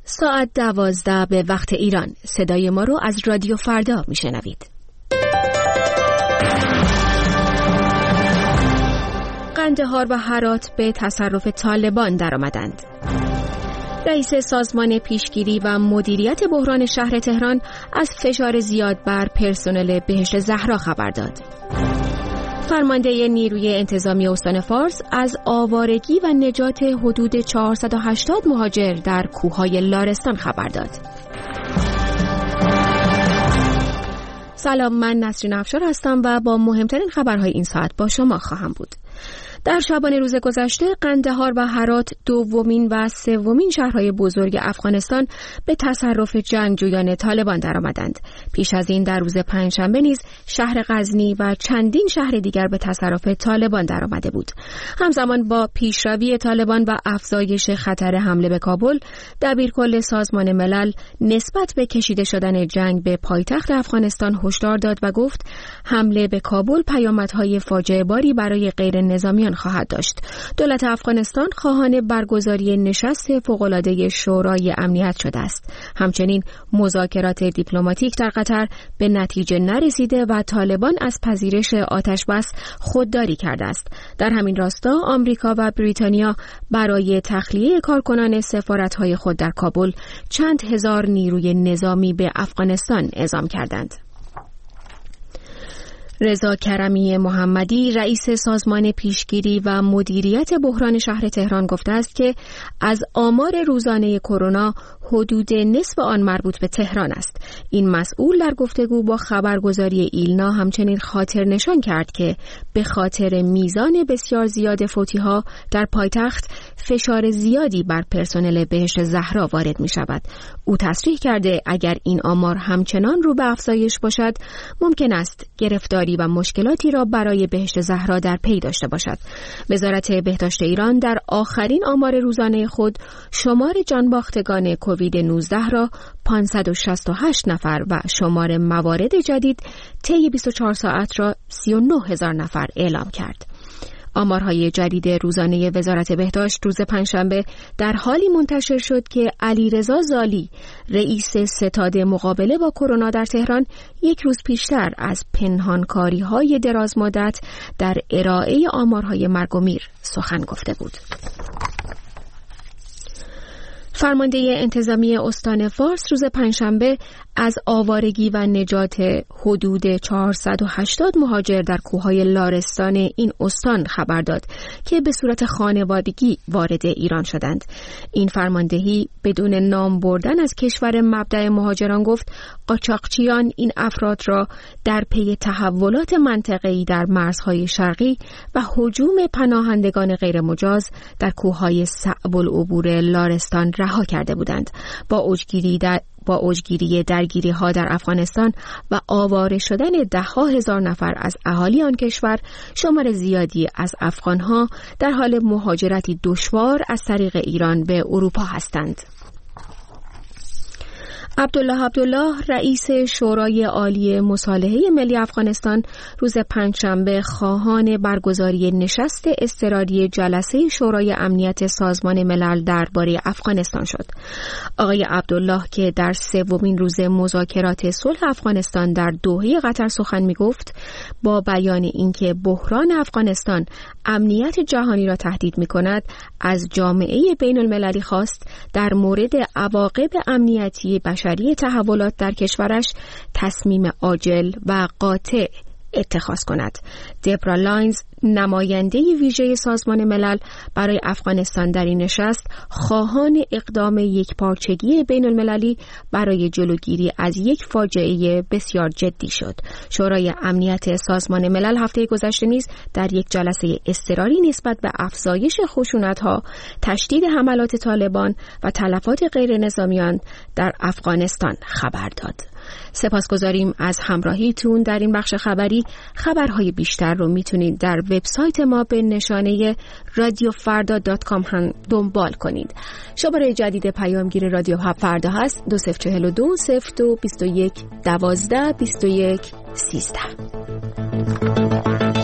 ساعت 12 به وقت ایران. صدای ما رو از رادیو فردا میشنوید. قندهار و هرات به تصرف طالبان درآمدند. رئیس سازمان پیشگیری و مدیریت بحران شهر تهران از فشار زیاد بر پرسنل بهشت زهرا خبر داد. فرمانده نیروی انتظامی استان فارس از آوارگی و نجات حدود 480 مهاجر در کوههای لارستان خبر داد. سلام، من نسرین افشار هستم و با مهمترین خبرهای این ساعت با شما خواهم بود. در شبانه روز گذشته قندهار و هرات دومین و سومین شهرهای بزرگ افغانستان به تصرف جنگجویان طالبان درآمدند. پیش از این در روز پنجشنبه نیز شهر غزنی و چندین شهر دیگر به تصرف طالبان درآمده بود. همزمان با پیشروی طالبان و افزایش خطر حمله به کابل، دبیرکل سازمان ملل نسبت به کشیده شدن جنگ به پایتخت افغانستان هشدار داد و گفت حمله به کابل پیامدهای فاجعه باری برای غیر نظامیان خواهد داشت. دولت افغانستان خواهان برگزاری نشست فوق‌العاده شورای امنیت شده است. همچنین مذاکرات دیپلماتیک در قطر به نتیجه نرسیده و طالبان از پذیرش آتشبس خودداری کرده است. در همین راستا آمریکا و بریتانیا برای تخلیه کارکنان سفارت‌های خود در کابل چند هزار نیروی نظامی به افغانستان اعزام کردند. رضا کرمی محمدی رئیس سازمان پیشگیری و مدیریت بحران شهر تهران گفته است که از آمار روزانه کرونا حدود نصف آن مربوط به تهران است. این مسئول در گفتگو با خبرگزاری ایلنا همچنین خاطر نشان کرد که به خاطر میزان بسیار زیاد فوتی‌ها در پایتخت فشار زیادی بر پرسنل بهشت زهرا وارد می شود. او تصریح کرده اگر این آمار همچنان رو به افزایش باشد ممکن است گرفتاری و مشکلاتی را برای بهشت زهرا در پی داشته باشد. وزارت بهداشت ایران در آخرین آمار روزانه خود شمار جانباختگان کووید 19 را 568 نفر و شمار موارد جدید طی 24 ساعت را 39,000 نفر اعلام کرد. آمارهای جدید روزانه وزارت بهداشت روز پنجشنبه در حالی منتشر شد که علیرضا زالی رئیس ستاد مقابله با کرونا در تهران یک روز پیشتر از پنهانکاری‌های درازمدت در ارائه آمارهای مرگ و میر سخن گفته بود. فرمانده انتظامی استان فارس روز پنجشنبه از آوارگی و نجات حدود 480 مهاجر در کوههای لارستان این استان خبر داد که به صورت خانوادگی وارد ایران شدند. این فرماندهی بدون نام بردن از کشور مبدأ مهاجران گفت قاچاقچیان این افراد را در پی تحولات منطقه‌ای در مرزهای شرقی و هجوم پناهندگان غیرمجاز در کوههای صعب العبور لارستان رها کرده بودند. با اوجگیری درگیری‌ها در افغانستان و آواره شدن ده‌ها هزار نفر از اهالی آن کشور، شمار زیادی از افغان‌ها در حال مهاجرتی دشوار از طریق ایران به اروپا هستند. عبدالله رئیس شورای عالی مصالحه ملی افغانستان روز پنجشنبه خواهان برگزاری نشست اضطراری جلسه شورای امنیت سازمان ملل درباره افغانستان شد. آقای عبدالله که در سومین روز مذاکرات صلح افغانستان در دوحه قطر سخن می‌گفت، با بیان اینکه بحران افغانستان امنیت جهانی را تهدید می‌کند، از جامعه بین‌المللی خواست در مورد عواقب امنیتی بشری تحولات در کشورش تصمیم عاجل و قاطع اتخاذ کند. دبرا لاینز، نماینده ویژه سازمان ملل برای افغانستان در این نشست، خواهان اقدام یکپارچگی بین المللی برای جلوگیری از یک فاجعه بسیار جدی شد. شورای امنیت سازمان ملل هفته گذشته نیز در یک جلسه اضطراری نسبت به افزایش خشونت‌ها، تشدید حملات طالبان و تلفات غیر نظامیان در افغانستان خبر داد. سپاسگزاریم از همراهیتون در این بخش خبری. خبرهای بیشتر رو میتونید در وبسایت ما به نشانه radiofarda.com هم دنبال کنید. شماره جدید پیامگیر رادیو فردا هست 2042 02 21 12 21 13.